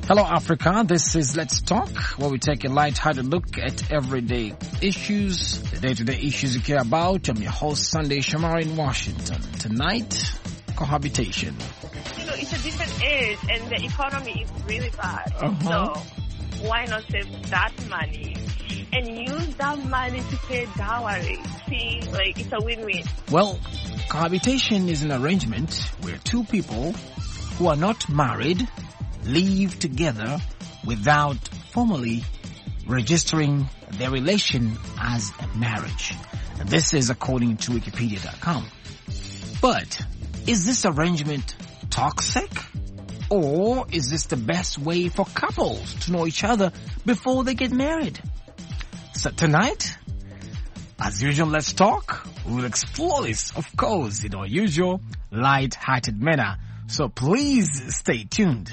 Hello, Africa. This is Let's Talk, where we take a light-hearted look at everyday issues, the day-to-day issues you care about. I'm your host, Sunday Shamari in Washington. Tonight, cohabitation. You know, it's a different age, and the economy is really bad. So why not save that money and use that money to pay dowry? See, like, it's a win-win. Well, cohabitation is an arrangement where two people who are not married live together without formally registering their relation as a marriage. This is according to Wikipedia.com. But is this arrangement toxic? Or is this the best way for couples to know each other before they get married? So tonight, as usual, Let's Talk. We will explore this, of course, in our usual light-hearted manner. So please stay tuned.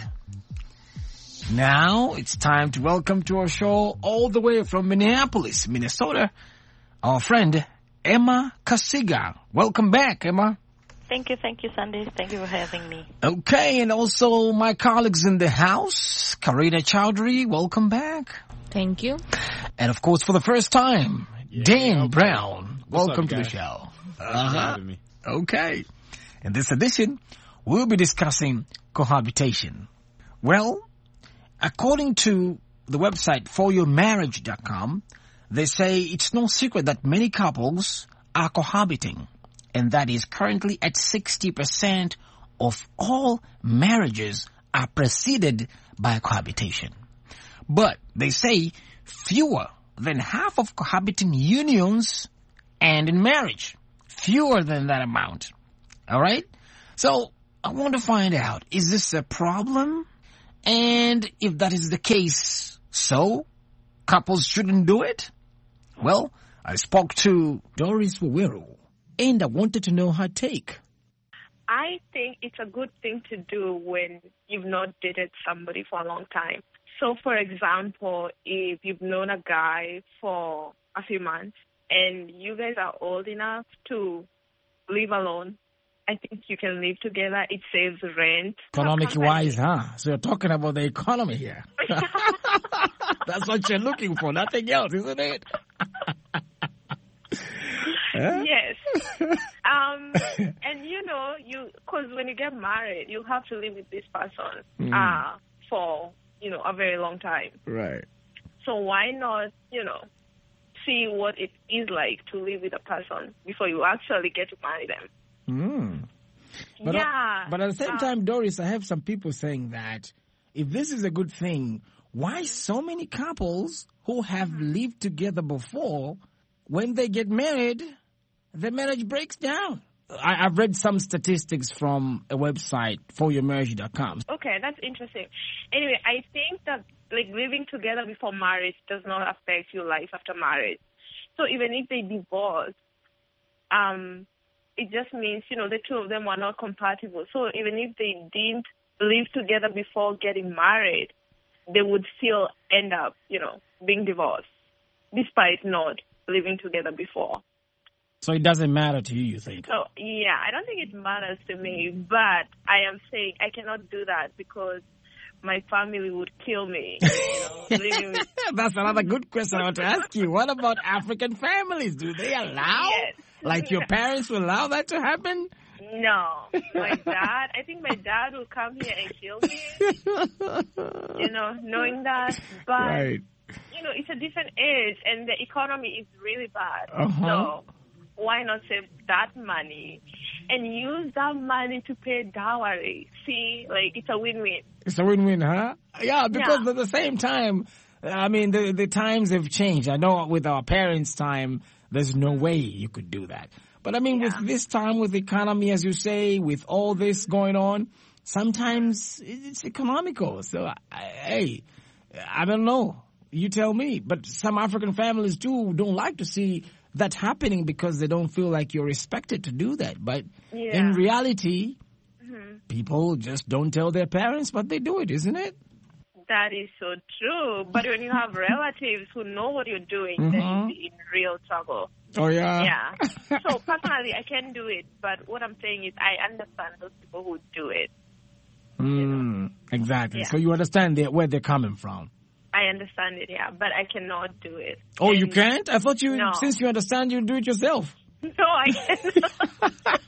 Now it's time to welcome to our show all the way from Minneapolis, Minnesota, our friend Emma Kasiga. Welcome back, Emma. Thank you, Sandy. Thank you for having me. Okay, and also my colleagues in the house, Karina Chowdhury, welcome back. Thank you. And of course, for the first time, Dan Brown, welcome to the show. Okay. In this edition, we'll be discussing cohabitation. Well, according to the website foryourmarriage.com, they say it's no secret that many couples are cohabiting, and that is currently at 60% of all marriages are preceded by cohabitation. But they say fewer than half of cohabiting unions end in marriage. Fewer than that amount. All right? So I want to find out, is this a problem? And if that is the case, so couples shouldn't do it? Well, I spoke to Doris Wawero, and I wanted to know her take. I think it's a good thing to do when you've not dated somebody for a long time. So, for example, if you've known a guy for a few months and you guys are old enough to live alone, I think you can live together. It saves rent. Economic-wise, huh? So you're talking about the economy here. That's what you're looking for, nothing else, isn't it? Yes. And, you know, because when you get married, you have to live with this person for, you know, a very long time. Right. So why not, you know, see what it is like to live with a person before you actually get to marry them? But yeah. But at the same time, Doris, I have some people saying that if this is a good thing, why so many couples who have lived together before, when they get married, the marriage breaks down? I've read some statistics from a website, foryourmarriage.com. Okay, that's interesting. Anyway, I think that like living together before marriage does not affect your life after marriage. So even if they divorce, it just means, you know, the two of them were not compatible. So even if they didn't live together before getting married, they would still end up, you know, being divorced, despite not living together before. So it doesn't matter to you, you think? So, yeah, I don't think it matters to me, but I am saying I cannot do that because my family would kill me. You know, living with... That's another good question I want to ask you. What about African families? Do they allow? Yes. Like your parents will allow that to happen? No. I think my dad will come here and kill me, you know, knowing that. But, right. You know, it's a different age and the economy is really bad. So why not save that money and use that money to pay dowry? See, like, it's a win-win. It's a win-win, huh? Yeah, because at the same time, I mean, the times have changed. I know with our parents' time, there's no way you could do that. But I mean, with this time, with the economy, as you say, with all this going on, sometimes it's economical. So, hey, I don't know. You tell me. But some African families, too, don't like to see that happening because they don't feel like you're expected to do that. But in reality, people just don't tell their parents, but they do it, isn't it? That is so true. But when you have relatives who know what you're doing, then you're in real trouble. Oh, yeah? Yeah. So, personally, I can do it. But what I'm saying is I understand those people who do it. You know? Exactly. Yeah. So you understand where they're coming from. I understand it, yeah, but I cannot do it. Oh, you can't? I thought No. since you understand, you do it yourself. No, I cannot.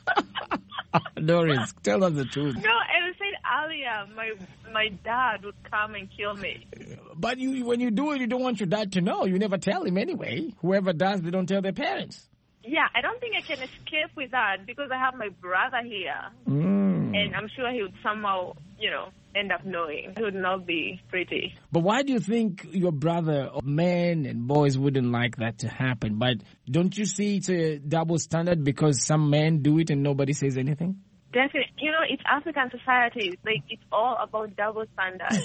Doris, tell us the truth. No, as I said earlier, my dad would come and kill me. But when you do it, you don't want your dad to know. You never tell him anyway. Whoever does, they don't tell their parents. Yeah, I don't think I can escape with that because I have my brother here. And I'm sure he would somehow, end up knowing. It would not be pretty. But why do you think your brother, men and boys, wouldn't like that to happen? But don't you see it's a double standard because some men do it and nobody says anything? Definitely. It's African society. Like, it's all about double standards,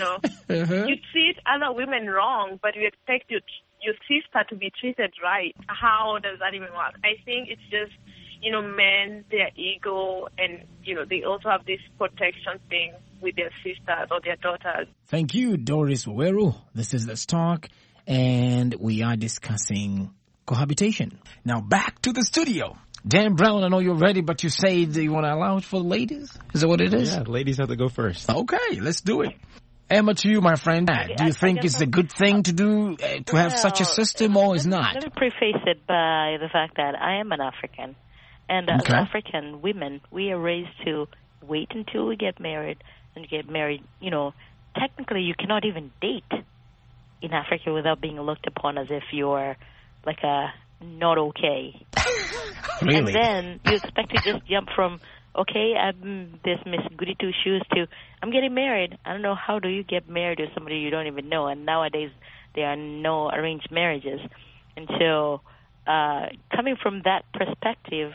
You treat other women wrong, but you expect your sister to be treated right. How does that even work? I think it's just, men, their ego, and, they also have this protection thing with their sisters or their daughters. Thank you, Doris Waweru. This is Let's Talk, and we are discussing cohabitation. Now back to the studio. Dan Brown, I know you're ready, but you say that you want to allow it for the ladies? Is that what it is? Yeah, ladies have to go first. Okay, let's do it. Emma, to you, my friend. Do you think it's a good thing to do, to have such a system, or is not? Let me preface it by the fact that I am an African. And as African women, we are raised to wait until we get married. And get married, technically you cannot even date in Africa without being looked upon as if you're like a not okay. Really? And then you expect to just jump from, okay, I'm this Miss Goody Two Shoes to, I'm getting married. I don't know, how do you get married to somebody you don't even know? And nowadays there are no arranged marriages. And so coming from that perspective,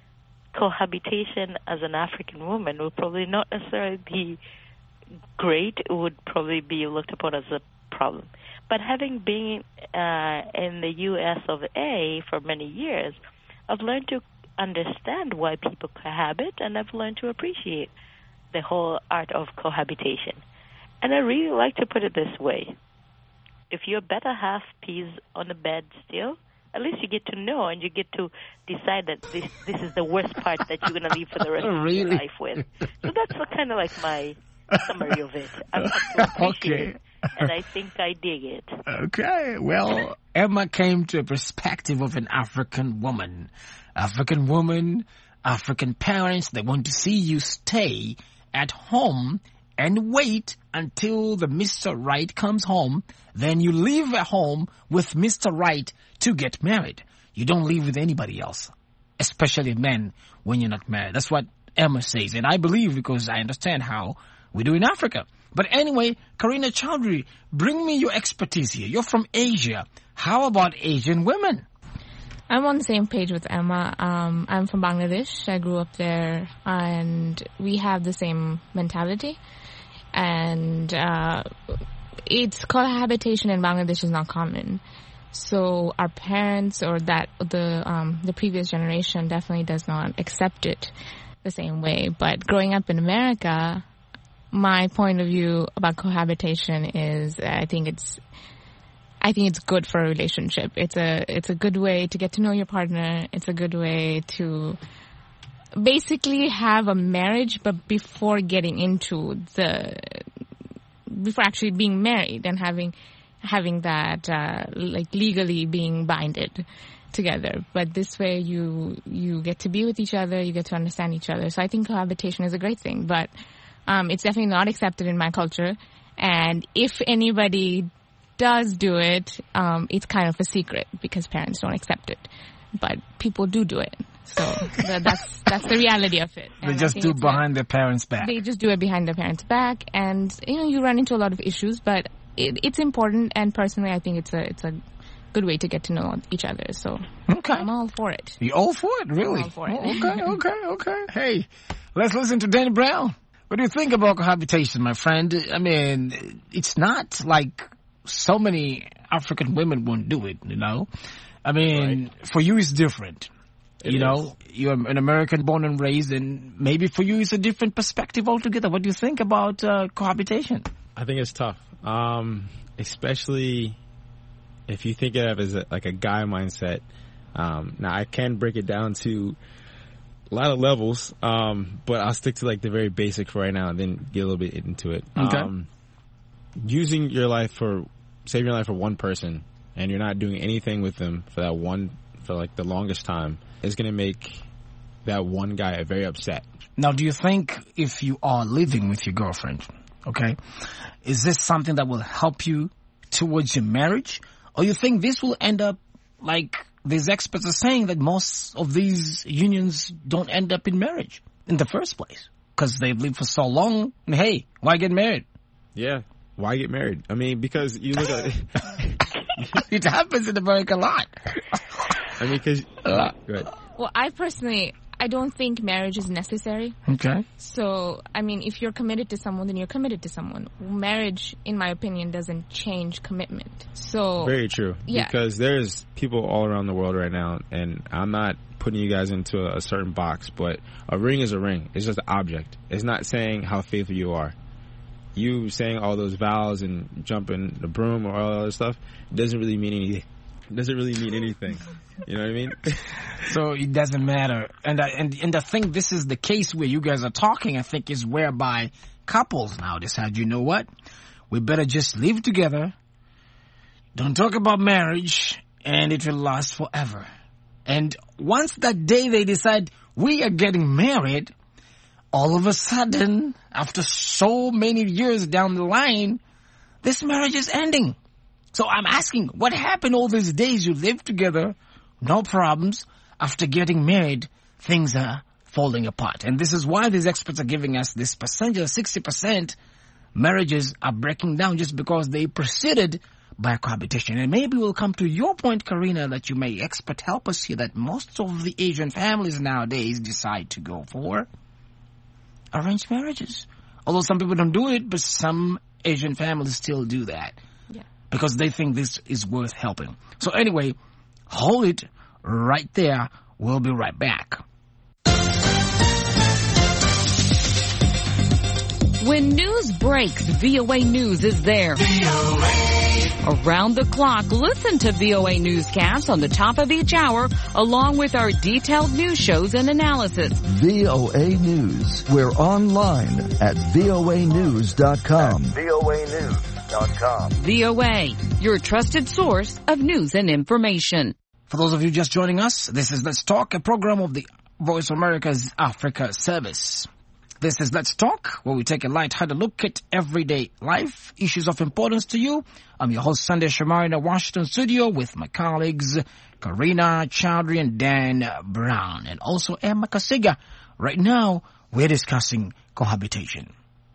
cohabitation as an African woman would probably not necessarily be great. It would probably be looked upon as a problem. But having been in the U.S. of A. for many years, I've learned to understand why people cohabit, and I've learned to appreciate the whole art of cohabitation. And I really like to put it this way. If your better half pees on the bed still, at least you get to know and you get to decide that this is the worst part that you're going to leave for the rest of your life with. So that's kind of like my summary of it. I'm okay. And I think I dig it. Okay. Well, Emma came to a perspective of an African woman. African parents, they want to see you stay at home and wait until the Mr. Right comes home. Then you leave at home with Mr. Right to get married. You don't live with anybody else, especially men when you're not married. That's what Emma says. And I believe because I understand how we do in Africa. But anyway, Karina Chowdhury, bring me your expertise here. You're from Asia. How about Asian women? I'm on the same page with Emma. I'm from Bangladesh. I grew up there, and we have the same mentality. And it's cohabitation in Bangladesh is not common. So our parents or the previous generation definitely does not accept it the same way. But growing up in America, my point of view about cohabitation is I think it's good for a relationship. It's a good way to get to know your partner. It's a good way to basically have a marriage, but before actually being married and having that like legally being binded together. But this way you get to be with each other, you get to understand each other. So I think cohabitation is a great thing, but it's definitely not accepted in my culture. And if anybody does do it, it's kind of a secret because parents don't accept it. But people do it. So that's the reality of it. And they just do it behind their parents' back. They just do it behind their parents' back. And, you run into a lot of issues, but it's important. And personally, I think it's a good way to get to know each other. So I'm all for it. You all for it? Really? I'm all for it. Okay. Hey, let's listen to Danny Brown. What do you think about cohabitation, my friend? I mean, it's not like so many African women won't do it, I mean, for you it's different. You're an American born and raised, and maybe for you it's a different perspective altogether. What do you think about cohabitation? I think it's tough, especially if you think of it as like a guy mindset. Now, I can break it down to lot of levels, but I'll stick to like the very basic for right now and then get a little bit into it. Okay. Saving your life for one person, and you're not doing anything with them for like the longest time, is going to make that one guy very upset. Now, do you think if you are living with your girlfriend, okay, is this something that will help you towards your marriage? Or you think this will end up like these experts are saying, that most of these unions don't end up in marriage in the first place because they've lived for so long? And hey, why get married? Yeah, why get married? I mean, because you look at it happens in America a lot. I mean, because go ahead. Well, I don't think marriage is necessary. Okay. So, I mean, if you're committed to someone, then you're committed to someone. Marriage, in my opinion, doesn't change commitment. So very true. Yeah. Because there's people all around the world right now, and I'm not putting you guys into a certain box, but a ring is a ring. It's just an object. It's not saying how faithful you are. You saying all those vows and jumping the broom or all that other stuff doesn't really mean anything. You know what I mean? So it doesn't matter. And I think this is the case where you guys are talking, I think, is whereby couples now decide, you know what? We better just live together. Don't talk about marriage, and it will last forever. And once that day they decide we are getting married, all of a sudden, after so many years down the line, this marriage is ending. So I'm asking, what happened all these days you lived together, no problems, after getting married, things are falling apart. And this is why these experts are giving us this percentage, 60% marriages are breaking down just because they proceeded by cohabitation. And maybe we'll come to your point, Karina, that you may expert help us here, that most of the Asian families nowadays decide to go for arranged marriages. Although some people don't do it, but some Asian families still do that. Because they think this is worth helping. So anyway, hold it right there. We'll be right back. When news breaks, VOA News is there. Around the clock, listen to VOA Newscasts on the top of each hour, along with our detailed news shows and analysis. VOA News. We're online at voanews.com. voanews.com. VOA, your trusted source of news and information. For those of you just joining us, this is Let's Talk, a program of the Voice of America's Africa Service. This is Let's Talk, where we take a light-hearted look at everyday life, issues of importance to you. I'm your host, Sunday Shamari, in the Washington studio with my colleagues, Karina Chowdhury and Dan Brown, and also Emma Kasiga. Right now, we're discussing cohabitation.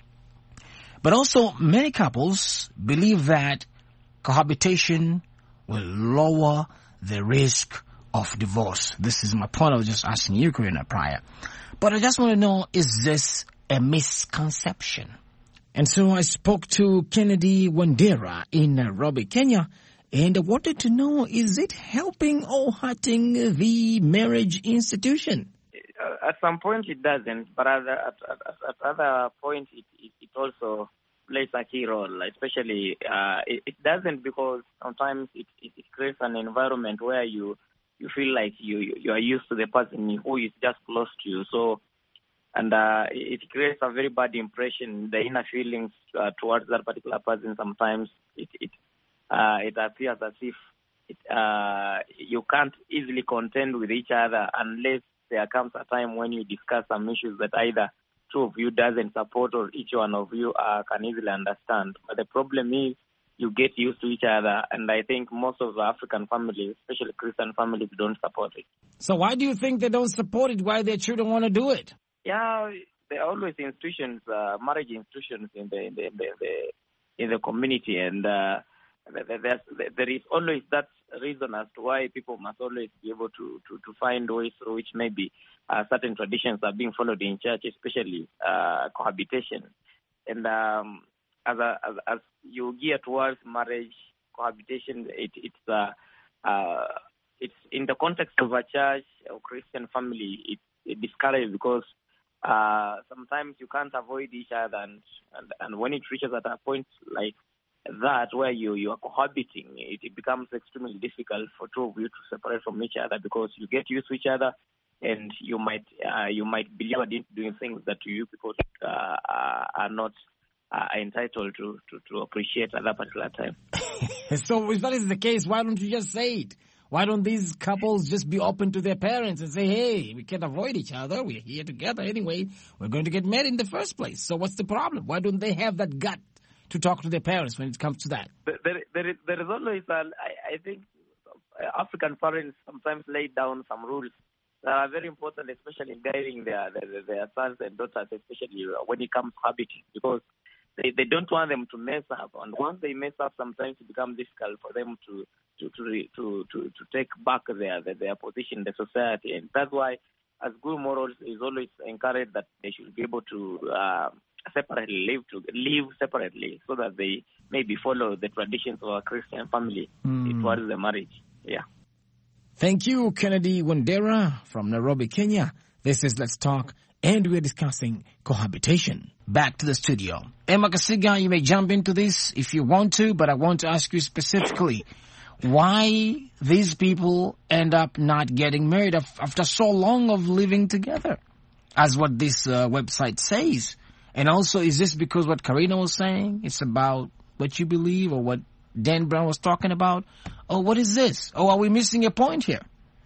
But also, many couples believe that cohabitation will lower the risk of divorce. This is my point. I was just asking you, Karina, prior. But I just want to know, is this a misconception? And so I spoke to Kennedy Wandera in Nairobi, Kenya, and I wanted to know, is it helping or hurting the marriage institution? At some point it doesn't, but at other point it also plays a key role. Especially it doesn't because sometimes it creates an environment where you feel like you are used to the person who is just close to you. So, and it creates a very bad impression. The inner feelings towards that particular person. Sometimes it appears as if you can't easily contend with each other unless there comes a time when you discuss some issues that either two of you doesn't support or each one of you can easily understand. But the problem is you get used to each other, and I think most of the African families, especially Christian families, don't support it. So why do you think they don't support it? Why their children want to do it? Yeah, there are always institutions, marriage institutions in the community, and there is always that reason as to why people must always be able to find ways through which maybe certain traditions are being followed in church, especially cohabitation. And as you gear towards marriage, cohabitation, it's in the context of a church or Christian family, it's discouraged because sometimes you can't avoid each other, and when it reaches at a point like that where you are cohabiting, it becomes extremely difficult for two of you to separate from each other because you get used to each other, and you might be lured into doing things that you people are not entitled to appreciate at that particular time. So if that is the case, why don't you just say it? Why don't these couples just be open to their parents and say, hey, we can't avoid each other. We're here together anyway. We're going to get married in the first place. So what's the problem? Why don't they have that gut to talk to their parents when it comes to that? There is always, I think, African parents sometimes lay down some rules that are very important, especially in guiding their sons and daughters, especially when it comes to habiting, because they don't want them to mess up. And once they mess up, sometimes it becomes difficult for them to take back their position in the society. And that's why, as good morals, is always encouraged that they should be able to separately live separately, so that they maybe follow the traditions of a Christian family towards the marriage. Yeah. Thank you, Kennedy Wandera from Nairobi, Kenya. This is Let's Talk, and we're discussing cohabitation. Back to the studio. Emma Kasiga, you may jump into this if you want to, but I want to ask you specifically why these people end up not getting married after so long of living together, as what this website says. And also, is this because what Karina was saying, it's about what you believe, or what Dan Brown was talking about? Or what is this? Or are we missing a point here?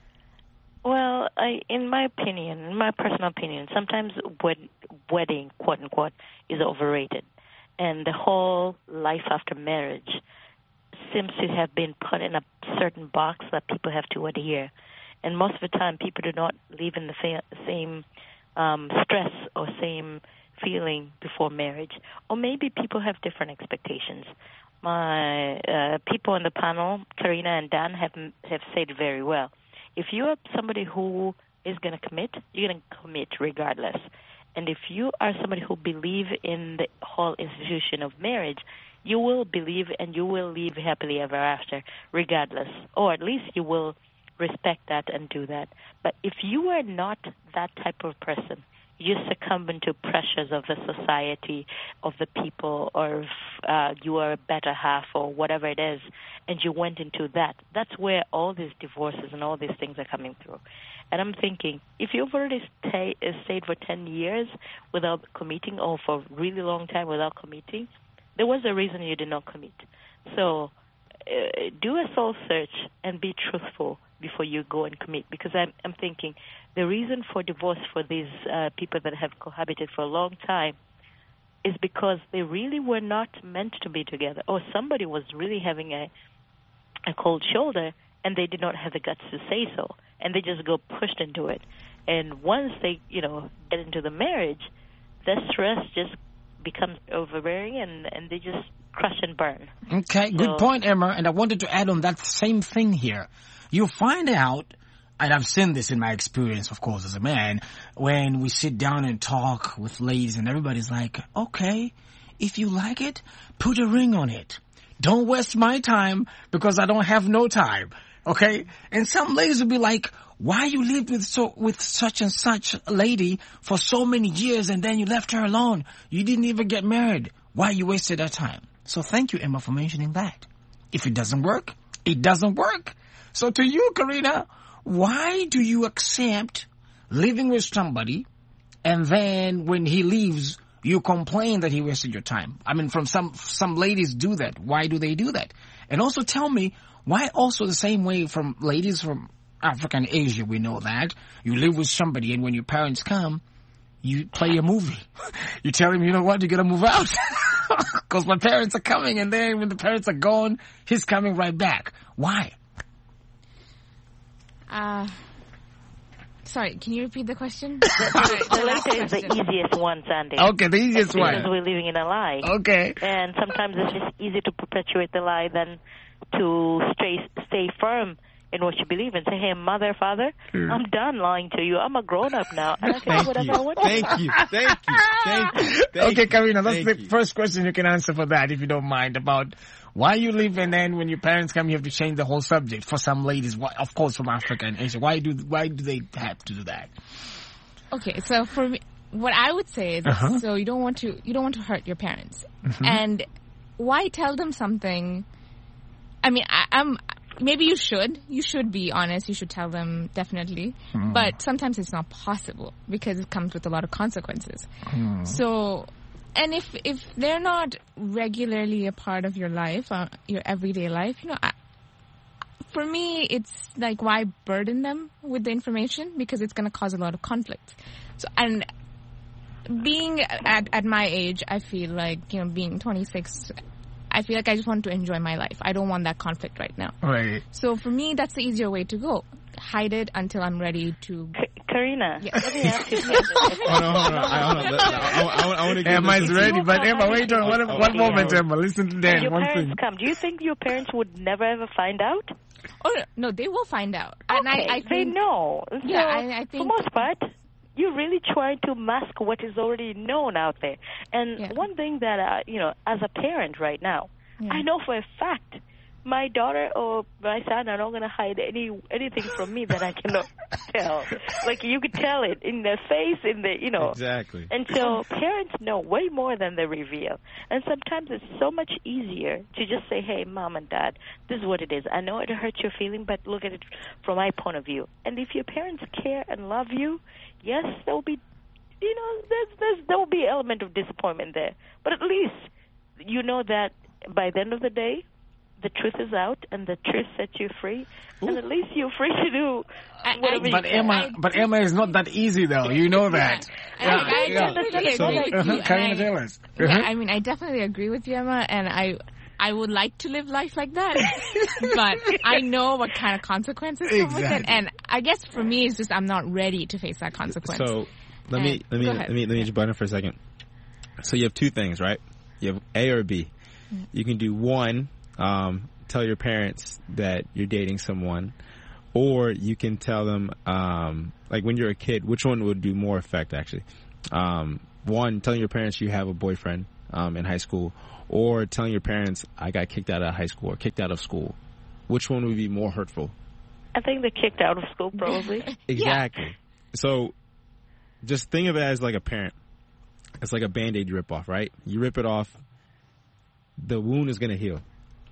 Well, in my personal opinion, sometimes wedding, quote unquote, is overrated. And the whole life after marriage seems to have been put in a certain box that people have to adhere. And most of the time, people do not live in the same stress or same feeling before marriage. Or maybe people have different expectations. My people on the panel, Karina and Dan, have said very well. If you are somebody who is going to commit, you're going to commit regardless. And if you are somebody who believes in the whole institution of marriage, you will believe and you will live happily ever after regardless. Or at least you will respect that and do that. But if you are not that type of person, you succumb to pressures of the society, of the people, or you are a better half or whatever it is, and you went into that. That's where all these divorces and all these things are coming through. And I'm thinking, if you've already stayed for 10 years without committing, or for a really long time without committing, there was a reason you did not commit. So do a soul search and be truthful before you go and commit, because I'm thinking the reason for divorce for these people that have cohabited for a long time is because they really were not meant to be together, or somebody was really having a cold shoulder and they did not have the guts to say so, and they just go pushed into it. And once they, get into the marriage, the stress just becomes overbearing, and they just crush and burn. Okay, good point, Emma. And I wanted to add on that same thing here. You find out, and I've seen this in my experience, of course, as a man, when we sit down and talk with ladies and everybody's like, okay, if you like it, put a ring on it. Don't waste my time because I don't have no time. Okay? And some ladies will be like, why you lived with such and such a lady for so many years and then you left her alone? You didn't even get married. Why you wasted that time? So thank you, Emma, for mentioning that. If it doesn't work, it doesn't work. So to you, Karina, why do you accept living with somebody and then when he leaves, you complain that he wasted your time? I mean, from some ladies do that. Why do they do that? And also tell me, why also the same way from ladies from Africa and Asia, we know that. You live with somebody and when your parents come, you play a movie. You tell him, you know what, you gotta move out. Because my parents are coming, and then when the parents are gone, he's coming right back. Why? Sorry, can you repeat the question? The later is the easiest one, Sandy. Okay, the easiest one. Because we're living in a lie. Okay. And sometimes it's just easier to perpetuate the lie than to stay firm in what you believe and say, hey, mother, father, I'm done lying to you. I'm a grown-up now. And I can do whatever I want to do. Thank you. Okay, Karina, that's the first question you can answer for that, if you don't mind, about why you live and then when your parents come, you have to change the whole subject. For some ladies, of course, from Africa and Asia, why do they have to do that? Okay, so for me, what I would say is, so you don't want to hurt your parents, and why tell them something? I mean, maybe you should be honest. You should tell them, definitely. But sometimes it's not possible because it comes with a lot of consequences. So, and if they're not regularly a part of your life, your everyday life, for me, it's like, why burden them with the information? Because it's going to cause a lot of conflict. So, and being at my age, I feel like, being 26, I feel like I just want to enjoy my life. I don't want that conflict right now. Right. So for me, that's the easier way to go. Hide it until I'm ready to... Karina, yes. Let me ask you something. Hold on. I want to get Emma's ready, but Emma, wait on one moment, Emma. Listen to Dan. Your One parents thing. come. Do you think your parents would never ever find out? Oh, no, they will find out. Okay, And I think, they know. So, yeah, I think... for most part, you're really trying to mask what is already known out there. And one thing that, as a parent right now, I know for a fact my daughter or my son are not going to hide anything from me that I cannot tell. Like, you could tell it in their face, Exactly. And so parents know way more than they reveal. And sometimes it's so much easier to just say, hey, Mom and Dad, this is what it is. I know it hurts your feeling, but look at it from my point of view. And if your parents care and love you, yes, there will be, there will be an element of disappointment there. But at least you know that by the end of the day, the truth is out, and the truth sets you free, and at least you're free to do whatever you can. But Emma is not that easy, though. You know that. I definitely agree with you. Karina, tell us. I mean, I definitely agree with you, Emma, and I would like to live life like that, but I know what kind of consequences come with it, and I guess for me, it's just I'm not ready to face that consequence. So let me just butt in for a second. So you have two things, right? You have A or B. You can do one. Tell your parents that you're dating someone, or you can tell them, like when you're a kid, which one would do more effect, actually? One, telling your parents you have a boyfriend in high school, or telling your parents, I got kicked out of high school or kicked out of school. Which one would be more hurtful? I think they're kicked out of school, probably. Exactly. Yeah. So just think of it as like a parent. It's like a Band-Aid you rip off, right? You rip it off, the wound is going to heal.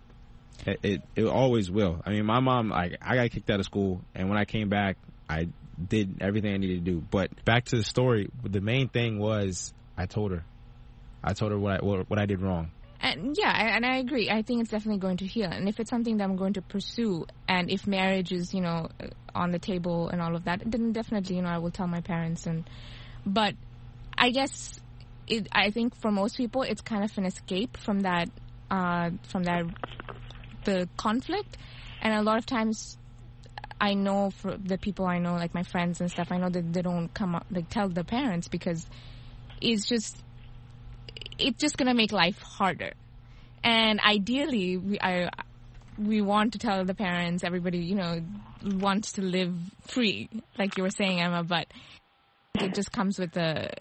It always will. I mean, my mom, I got kicked out of school, and when I came back, I did everything I needed to do. But back to the story, the main thing was I told her what I did wrong. And and I agree. I think it's definitely going to heal. And if it's something that I'm going to pursue, and if marriage is, on the table and all of that, then definitely, I will tell my parents. But I guess I think for most people, it's kind of an escape from that the conflict. And a lot of times I know for the people I know, like my friends and stuff, I know that they don't come up, like, tell their parents, because it's just going to make life harder. And ideally, we want to tell the parents, everybody, wants to live free, like you were saying, Emma, but it just comes with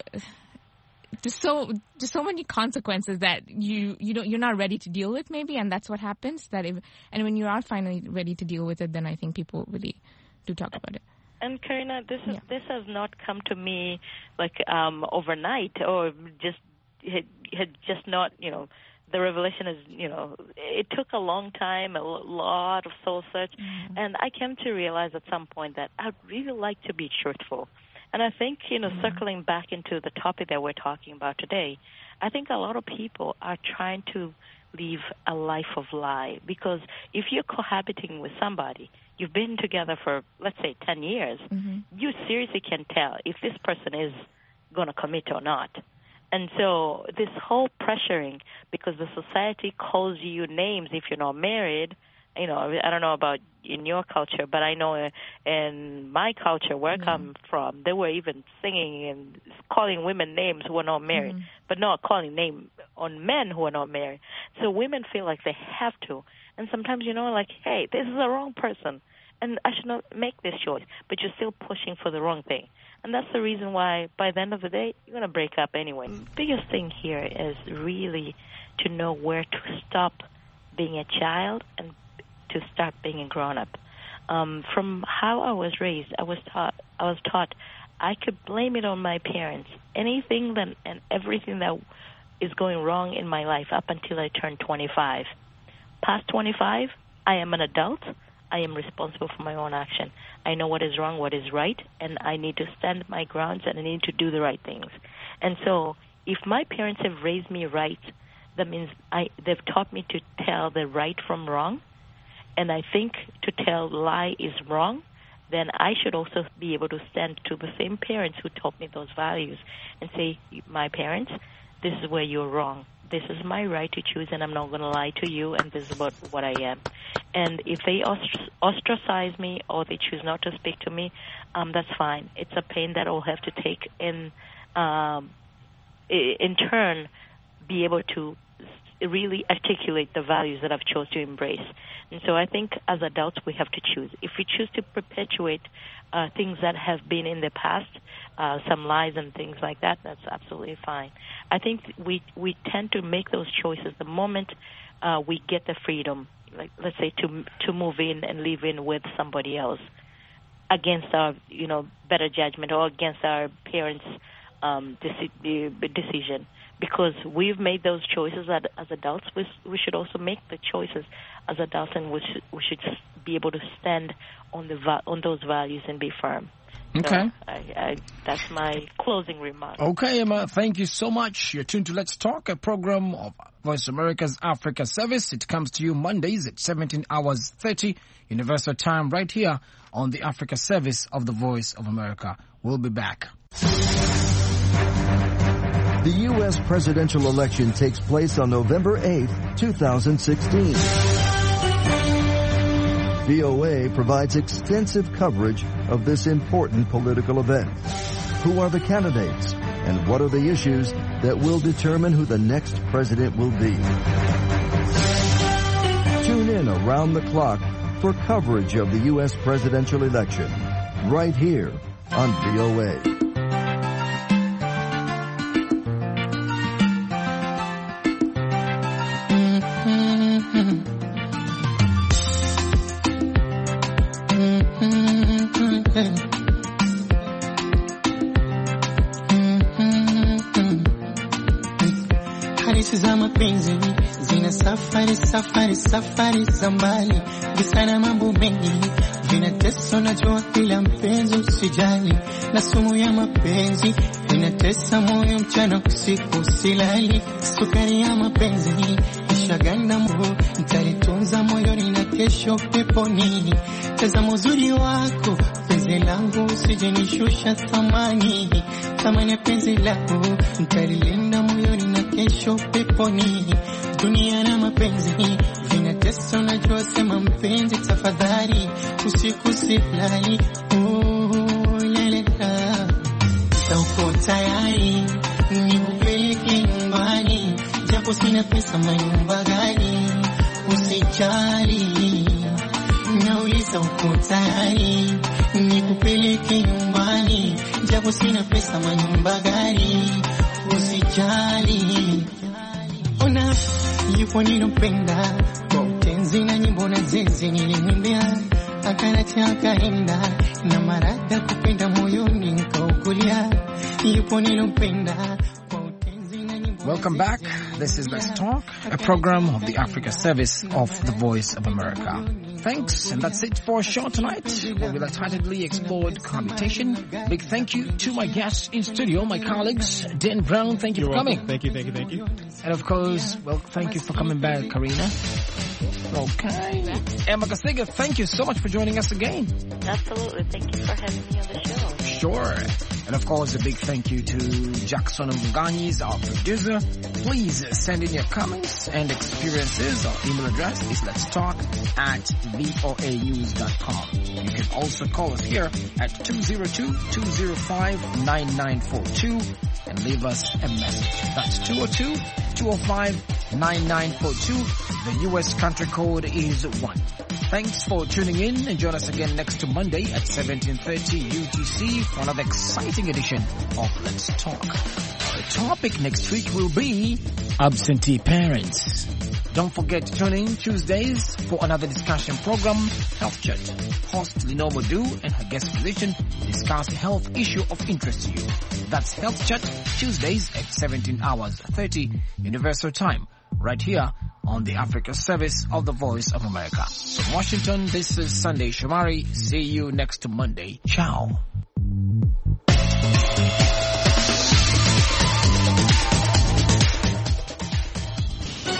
just so many consequences that you're not ready to deal with, maybe, and that's what happens. And when you are finally ready to deal with it, then I think people really do talk about it. And Karina, this has not come to me like overnight, or just had just not, the revelation is, it took a long time, a lot of soul search, and I came to realize at some point that I'd really like to be truthful. And I think, circling back into the topic that we're talking about today, I think a lot of people are trying to live a life of lie, because if you're cohabiting with somebody, you've been together for, let's say, 10 years, you seriously can tell if this person is going to commit or not. And so this whole pressuring, because the society calls you names if you're not married, I don't know about in your culture, but I know in my culture where I come from, they were even singing and calling women names who are not married, but not calling name on men who are not married. So women feel like they have to. And sometimes, like, hey, this is the wrong person, and I should not make this choice, but you're still pushing for the wrong thing. And that's the reason why, by the end of the day, you're going to break up anyway. The biggest thing here is really to know where to stop being a child and to start being a grown-up. From how I was raised, I was taught I could blame it on my parents. Anything and everything that is going wrong in my life up until I turned 25. Past 25, I am an adult. I am responsible for my own action. I know what is wrong, what is right, and I need to stand my grounds, and I need to do the right things. And so if my parents have raised me right, that means they've taught me to tell the right from wrong, and I think to tell lie is wrong, then I should also be able to stand to the same parents who taught me those values and say, my parents, this is where you're wrong. This is my right to choose, and I'm not going to lie to you, and this is what I am. And if they ostracize me or they choose not to speak to me, that's fine. It's a pain that I'll have to take in turn, be able to really articulate the values that I've chose to embrace. And so I think as adults we have to choose. If we choose to perpetuate things that have been in the past, some lies and things like that, that's absolutely fine. I think we tend to make those choices the moment we get the freedom, like let's say to move in and live in with somebody else against our better judgment or against our parents' decision. Because we've made those choices as adults, we should also make the choices as adults, and we should be able to stand on those values and be firm. Okay. So that's my closing remark. Okay, Emma, thank you so much. You're tuned to Let's Talk, a program of Voice America's Africa Service. It comes to you Mondays at 17 hours 30 Universal Time right here on the Africa Service of the Voice of America. We'll be back. The U.S. presidential election takes place on November 8th, 2016. VOA provides extensive coverage of this important political event. Who are the candidates, and what are the issues that will determine who the next president will be? Tune in around the clock for coverage of the U.S. presidential election, right here on VOA. Safari za mbali, visana mambo mengi, vinatesa najua kila mpenzi usijali, na sumu ya mapenzi, inatesa moyo mchana usiku silali, sukari ya mapenzi, ishaganda moyo, nitalitunza moyoni na kesho peponi, tazama uzuri wako, penzi langu usijenishusha thamani ya penzi lako, nitalilinda moyoni na kesho peponi, dunia na mapenzi vinatesa, unajua sema mpenzi tafadhali, usiku silali, lalala, uko tayari nikupeleke nyumbani, japo sina pesa manyumba gani, usijali, nauliza uko tayari nikupeleke nyumbani, japo sina pesa manyumba gani, usijali, ona yupo nilopenda kwa utenzi na nyimbo na zenzi nilimwimbia, akanacha akaenda na marada kupenda moyoni nikaukulia, yupo nilopenda. Welcome back. This is Let's Talk, a program of the Africa Service of the Voice of America. Thanks, and that's it for our show tonight, where we lightheartedly explored cohabitation. Big thank you to my guests in studio, my colleagues. Dan Brown, thank you for coming. Thank you. And of course, well, thank you for coming back, Karina. Okay. Emma Kasiga, thank you so much for joining us again. Absolutely. Thank you for having me on the show. Sure. And of course, a big thank you to Jackson Muganyis, our producer. Please send in your comments and experiences. Our email address is letstalk@voanews.com. You can also call us here at 202-205-9942 and leave us a message. That's 202-205-9942. The U.S. country code is 1. Thanks for tuning in, and join us again next Monday at 17:30 UTC for another exciting edition of Let's Talk. The topic next week will be absentee parents. Don't forget to tune in Tuesdays for another discussion program, Health Chat. Host Lino Modu and her guest physician discuss a health issue of interest to you. That's Health Chat, Tuesdays at 17 hours 30 Universal Time, right here on the Africa service of the Voice of America. From Washington, this is Sunday Shomari. See you next Monday. Ciao.